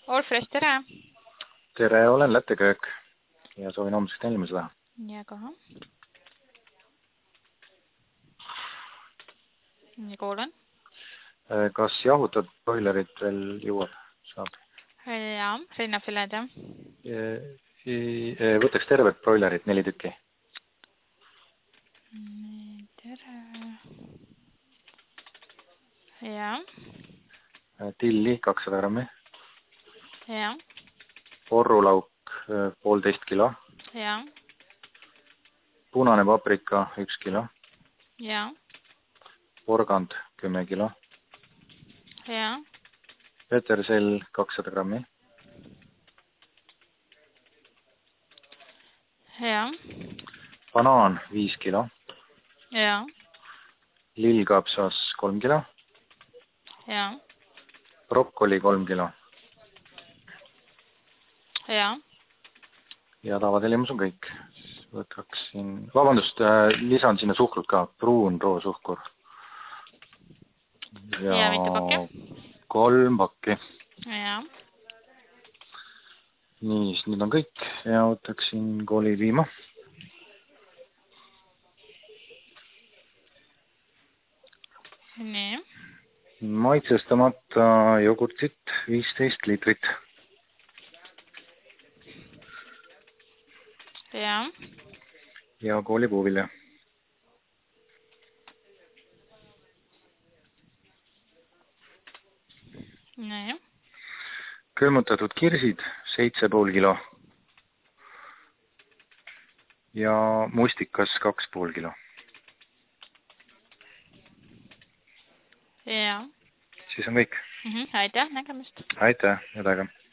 Olfres, tere! Tere, olen Läteköök ja soovin homsest tellimus teha. Ja kohe. Ja kuulen. Kas jahutab broilerit veel jõuab? Saab. Ja, rinnafiled, jah. Võtaks tervet broilerit 4 tükki. Tere. Ja. Tilli 200 grammi. Ja. Porrulauk 1,5 kilo. Ja. Punane paprika 1 kilo. Ja. Porgand 10 kilo. Ja. Petersell 200 grammi. Ja. Banaan 5 kilo. Ja. Lillkapsas 3 kilo. Ja. Brokkoli 3 kilo. Ja. Ja tavatellimus on kõik. Võtaksin, vabandust, lisan sinna suhkrut ka, pruun roosuhkur. Ja mitu pakki? 3 pakki. Ja. Nii, siis nüüd on kõik ja võtaksin koolipiima. Nii. Maitsestamata jogurtit 15 liitrit. Ja. Ja koolipuuvilja. Nii. Külmutatud kirsid 7,5 kilo. Ja mustikas 2,5 kilo. Ja. Siis on kõik. Aitäh, nägemist. Aitäh, head aega.